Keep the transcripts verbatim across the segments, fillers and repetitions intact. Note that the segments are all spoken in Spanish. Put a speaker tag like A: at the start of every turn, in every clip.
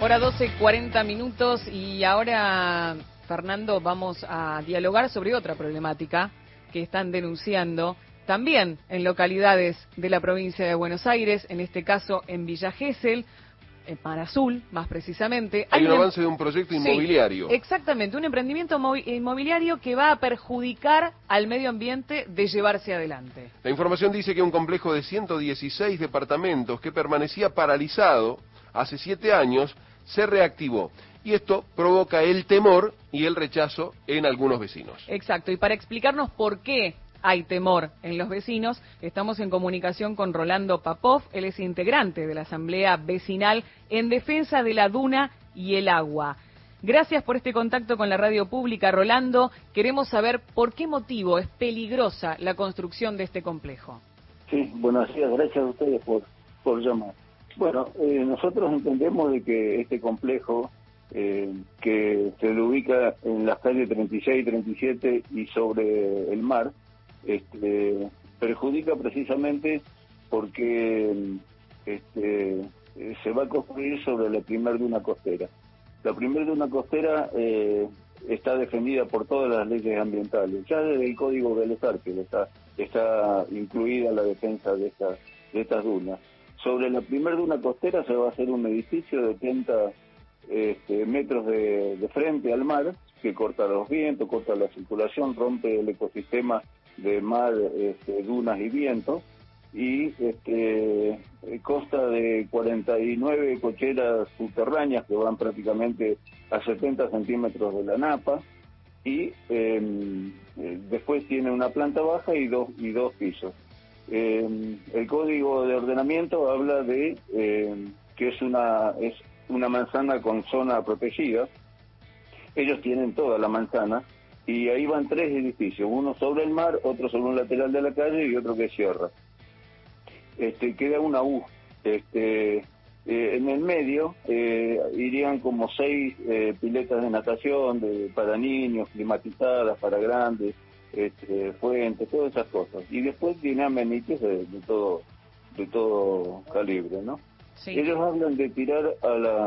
A: Hora doce, cuarenta minutos y ahora, Fernando, vamos a dialogar sobre otra problemática que están denunciando también en localidades de la provincia de Buenos Aires, en este caso en Villa Gesell, en Mar Azul, más precisamente.
B: Hay, Hay un
A: un
B: avance de un proyecto inmobiliario.
A: Sí, exactamente, un emprendimiento inmobiliario que va a perjudicar al medio ambiente de llevarse adelante.
B: La información dice que un complejo de ciento dieciséis departamentos que permanecía paralizado hace siete años se reactivó. Y esto provoca el temor y el rechazo en algunos vecinos.
A: Exacto, y para explicarnos por qué hay temor en los vecinos, estamos en comunicación con Rolando Papov. Él es integrante de la Asamblea Vecinal en defensa de la duna y el agua. Gracias por este contacto con la radio pública, Rolando. Queremos saber por qué motivo es peligrosa la construcción de este complejo.
C: Sí, buenos días, gracias a ustedes por, por llamar. Bueno, eh, nosotros entendemos de que este complejo, eh, que se lo ubica en las calles treinta y seis, treinta y siete y sobre el mar, este, perjudica precisamente porque este, se va a construir sobre la primer duna costera. La primer duna costera eh, está defendida por todas las leyes ambientales, ya desde el Código de los Arques está, está incluida la defensa de, esta, de estas dunas. Sobre la primer duna costera se va a hacer un edificio de treinta este, metros de, de frente al mar, que corta los vientos, corta la circulación, rompe el ecosistema de mar, este, dunas y vientos, y este, consta de cuarenta y nueve cocheras subterráneas que van prácticamente a setenta centímetros de la napa, y eh, después tiene una planta baja y dos, y dos pisos. Eh, el Código de Ordenamiento habla de eh, que es una, es una manzana con zona protegida. Ellos tienen toda la manzana y ahí van tres edificios, uno sobre el mar, otro sobre un lateral de la calle y otro que cierra. Este, queda una U. Este, eh, en el medio eh, irían como seis eh, piletas de natación de, para niños, climatizadas, para grandes, este, fuentes, todas esas cosas. Y después tiene amenities de, de todo de todo calibre, ¿no?
A: Sí.
C: Ellos hablan de tirar a la...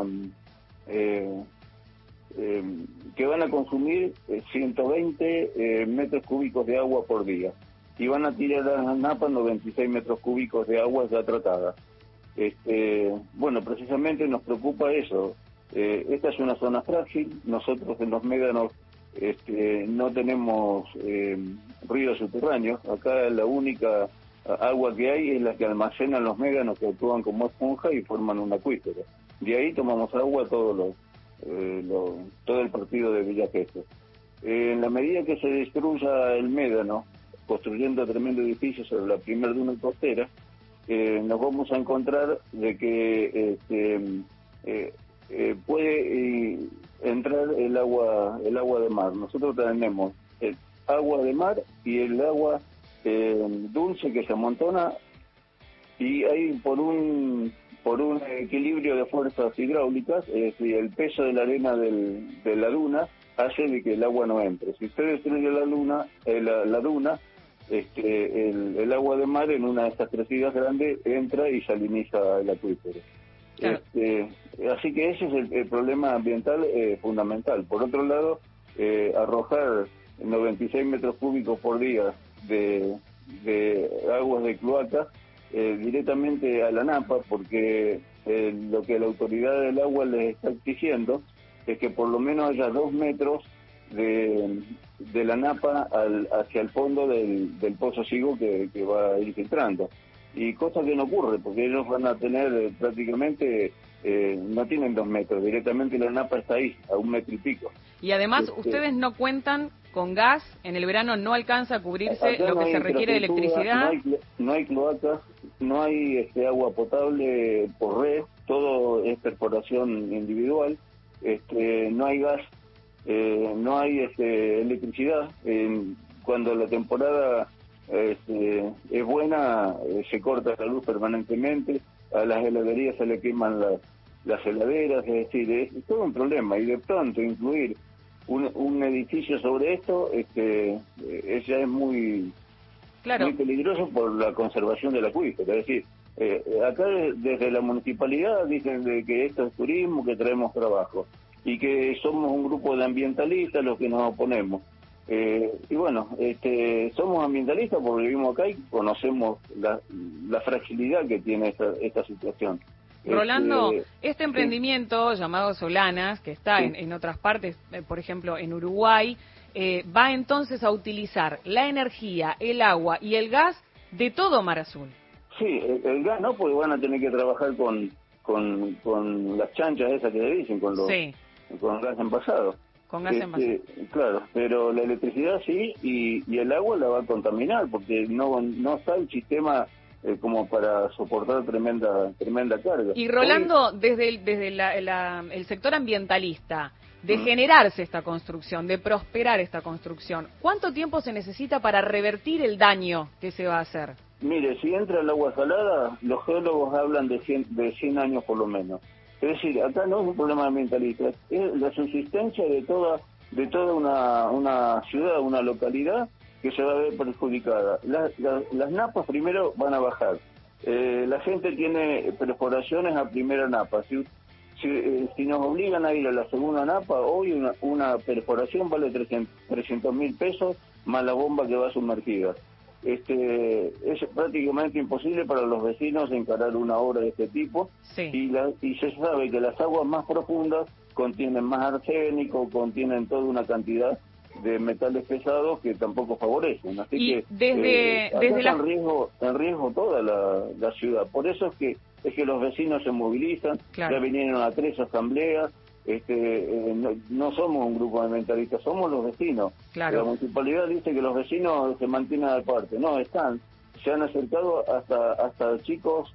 C: Eh, Eh, que van a consumir eh, ciento veinte eh, metros cúbicos de agua por día y van a tirar a la napa noventa y seis metros cúbicos de agua ya tratada. Este, bueno, precisamente nos preocupa eso. Eh, esta es una zona frágil. Nosotros en los médanos este, no tenemos eh, ríos subterráneos. Acá la única agua que hay es la que almacenan los médanos, que actúan como esponja y forman un acuífero. De ahí tomamos agua todos los Eh, lo, todo el partido de Villa Gesell. Eh, en la medida que se destruya el médano, construyendo tremendo edificio sobre la primera duna costera, eh, nos vamos a encontrar de que este, eh, eh, puede eh, entrar el agua, el agua de mar. Nosotros tenemos el agua de mar y el agua eh, dulce que se amontona, y hay por un por un equilibrio de fuerzas hidráulicas, es decir, el peso de la arena del, de la duna hace de que el agua no entre. Si usted destruye la luna, eh, la, la duna, este, el, el agua de mar en una de estas crecidas grandes entra y saliniza el acuífero. Claro. Este, así que ese es el, el problema ambiental eh, fundamental. Por otro lado, eh, arrojar noventa y seis metros cúbicos por día de, de aguas de cloaca Eh, directamente a la napa, porque eh, lo que la autoridad del agua les está exigiendo es que por lo menos haya dos metros de, de la napa al, hacia el fondo del, del pozo Sigo que, que va a ir filtrando. Y cosa que no ocurre, porque ellos van a tener eh, prácticamente, eh, no tienen dos metros, directamente la napa está ahí, a un metro y pico.
A: Y además, este, ustedes no cuentan con gas, en el verano no alcanza a cubrirse lo
C: no
A: que se requiere de electricidad.
C: No hay, no hay cloacas, no hay este, agua potable por red, todo es perforación individual, este, no hay gas, eh, no hay este, electricidad. Eh, cuando la temporada este, es buena, eh, se corta la luz permanentemente, a las heladerías se le queman las, las heladeras, es decir, es, es todo un problema, y de pronto incluir Un, un edificio sobre esto, este, eh, ya es muy, claro. muy peligroso por la conservación del acuífero. Es decir, Eh, acá desde la municipalidad dicen de que esto es turismo, que traemos trabajo y que somos un grupo de ambientalistas los que nos oponemos. Eh, y bueno, este, somos ambientalistas porque vivimos acá y conocemos la, la fragilidad que tiene esta, esta situación.
A: Rolando,
C: este,
A: este emprendimiento sí. llamado Solanas, que está sí. en, en otras partes, eh, por ejemplo en Uruguay, eh, va entonces a utilizar la energía, el agua y el gas de todo Mar Azul.
C: Sí, el, el gas no, porque van a tener que trabajar con, con, con las chanchas esas que le dicen, con los sí. con gas envasado.
A: Con gas
C: este,
A: envasado.
C: Claro, pero la electricidad sí, y, y el agua la va a contaminar, porque no, no está el sistema eh, como para soportar tremenda tremenda carga.
A: Y Rolando, Hoy, desde el, desde la, la, el sector ambientalista, de generarse esta construcción, de prosperar esta construcción, ¿cuánto tiempo se necesita para revertir el daño que se va a hacer?
C: Mire, si entra el agua salada, los geólogos hablan de cien, de cien años por lo menos. Es decir, acá no es un problema ambientalista, es la subsistencia de toda de toda una, una ciudad, una localidad que se va a ver perjudicada. La, la, las napas primero van a bajar. Eh, la gente tiene perforaciones a primera napa. Si, si, eh, si nos obligan a ir a la segunda napa, hoy una, una perforación vale trescientos mil pesos más la bomba que va sumergida. Este, es prácticamente imposible para los vecinos encarar una obra de este tipo sí. y, la, y se sabe que las aguas más profundas contienen más arsénico, contienen toda una cantidad de metales pesados que tampoco favorecen. Así
A: y
C: que
A: desde,
C: eh, acá
A: desde
C: está
A: la...
C: en riesgo, en riesgo toda la, la ciudad. Por eso es que es que los vecinos se movilizan, claro. ya vinieron a tres asambleas. Este, eh, no, no somos un grupo ambientalista, somos los vecinos.
A: Claro.
C: La municipalidad dice que los vecinos se mantienen aparte. No, están, se han acercado hasta hasta chicos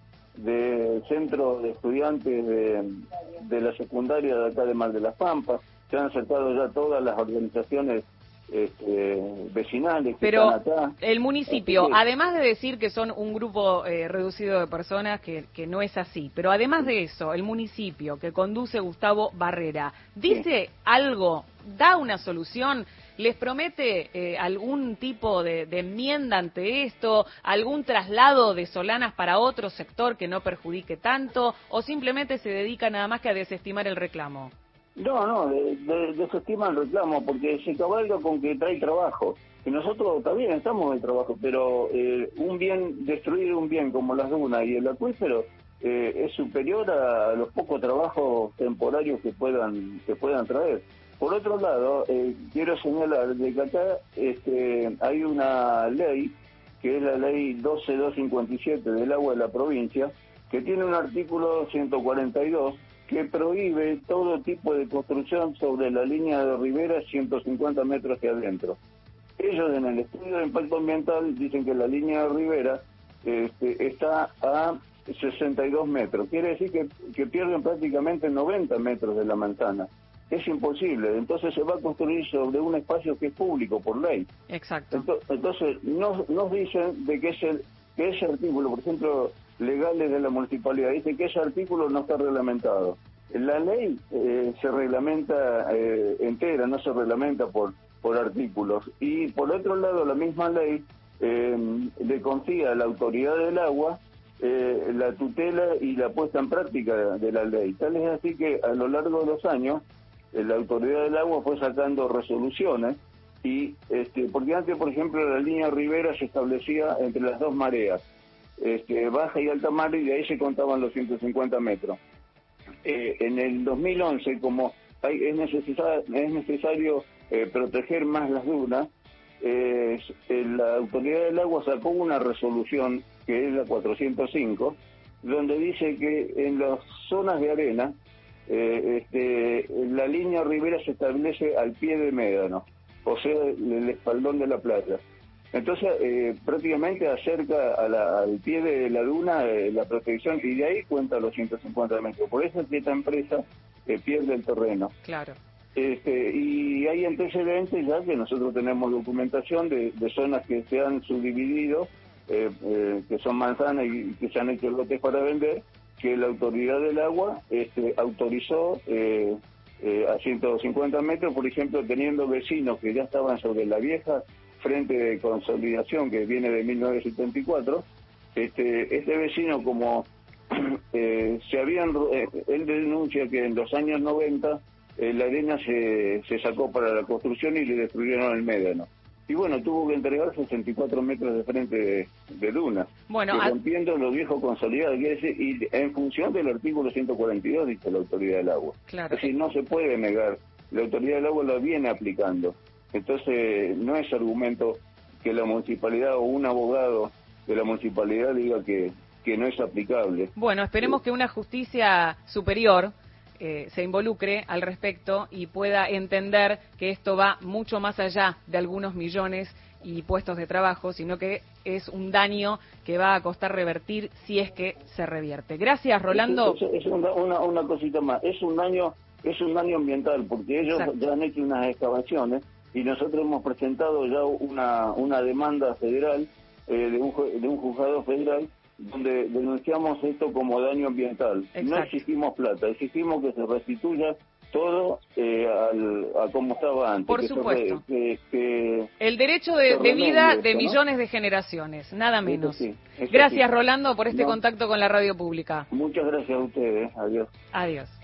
C: del centro de estudiantes de, de la secundaria de acá de Mar de las Pampas, se han acercado ya todas las organizaciones este, vecinales que
A: Pero
C: están acá.
A: El municipio,
C: que,
A: además de decir que son un grupo eh, reducido de personas, que, que no es así, pero además de eso, el municipio que conduce Gustavo Barrera, ¿dice sí. algo, da una solución, les promete eh, algún tipo de, de enmienda ante esto, algún traslado de Solanas para otro sector que no perjudique tanto, o simplemente se dedica nada más que a desestimar el reclamo?
C: No, no, de, de, desestima el reclamo porque se cabalga con que trae trabajo. Y nosotros también estamos en el trabajo, pero eh, un bien, destruir un bien como las dunas y el acuífero eh, es superior a los pocos trabajos temporarios que puedan que puedan traer. Por otro lado, eh, quiero señalar de que acá este, hay una ley, que es la ley doce mil doscientos cincuenta y siete del agua de la provincia, que tiene un artículo ciento cuarenta y dos que prohíbe todo tipo de construcción sobre la línea de ribera ciento cincuenta metros hacia adentro. Ellos en el estudio de impacto ambiental dicen que la línea de ribera este, está a sesenta y dos metros. Quiere decir que, que pierden prácticamente noventa metros de la manzana. Es imposible. Entonces se va a construir sobre un espacio que es público por ley.
A: Exacto.
C: Entonces, entonces nos, nos dicen de que ese, que ese artículo, por ejemplo, legales de la municipalidad, dicen que ese artículo no está reglamentado. La ley eh, se reglamenta eh, entera, no se reglamenta por, por artículos. Y por otro lado, la misma ley eh, le confía a la autoridad del agua eh, la tutela y la puesta en práctica de la ley. Tal es así que a lo largo de los años, eh, la autoridad del agua fue sacando resoluciones, y este, porque antes, por ejemplo, la línea Ribera se establecía entre las dos mareas, este, baja y alta mar, y de ahí se contaban los ciento cincuenta metros. Eh, en el dos mil once, como hay, es, necesario, es necesario eh, proteger más las dunas, eh, la autoridad del agua sacó una resolución, que es la cuatrocientos cinco, donde dice que en las zonas de arena eh, este, la línea Ribera se establece al pie de médano, o sea, el espaldón de la playa. Entonces, eh, prácticamente acerca a la, al pie de la duna eh, la protección, y de ahí cuenta los ciento cincuenta metros. Por eso es que esta empresa eh, pierde el terreno.
A: Claro.
C: Este, y hay antecedentes ya que nosotros tenemos documentación de, de zonas que se han subdividido, eh, eh, que son manzanas y que se han hecho lotes para vender, que la autoridad del agua este, autorizó eh, eh, a ciento cincuenta metros, por ejemplo, teniendo vecinos que ya estaban sobre la vieja frente de consolidación que viene de mil novecientos setenta y cuatro, Este, este vecino, como eh, se habían, eh, él denuncia que en los años noventa eh, la arena se, se sacó para la construcción y le destruyeron el médano. Y bueno, tuvo que entregar sesenta y cuatro metros de frente de, de duna,
A: bueno,
C: que
A: a...
C: rompiendo lo viejo consolidado, quiere decir, y en función del artículo ciento cuarenta y dos, dice la Autoridad del Agua.
A: Claro.
C: Es decir, no se puede negar, la Autoridad del Agua lo viene aplicando. Entonces, no es argumento que la municipalidad o un abogado de la municipalidad diga que, que no es aplicable.
A: Bueno, esperemos que una justicia superior eh, se involucre al respecto y pueda entender que esto va mucho más allá de algunos millones y puestos de trabajo, sino que es un daño que va a costar revertir si es que se revierte. Gracias, Rolando.
C: Es, es, es una, una, una cosita más, es un daño, es un daño ambiental, porque ellos Exacto. ya han hecho unas excavaciones y nosotros hemos presentado ya una, una demanda federal eh, de, un, de un juzgado federal donde denunciamos esto como daño ambiental. Exacto. No exigimos plata, exigimos que se restituya todo eh, al, a como estaba antes.
A: Por
C: que
A: supuesto.
C: Se, que, que
A: el derecho de, de vida de
C: esto,
A: millones
C: ¿no?
A: de generaciones, nada menos.
C: Eso sí, eso
A: gracias,
C: sí.
A: Rolando, por este
C: no.
A: contacto con la radio pública.
C: Muchas gracias a ustedes. Adiós.
A: Adiós.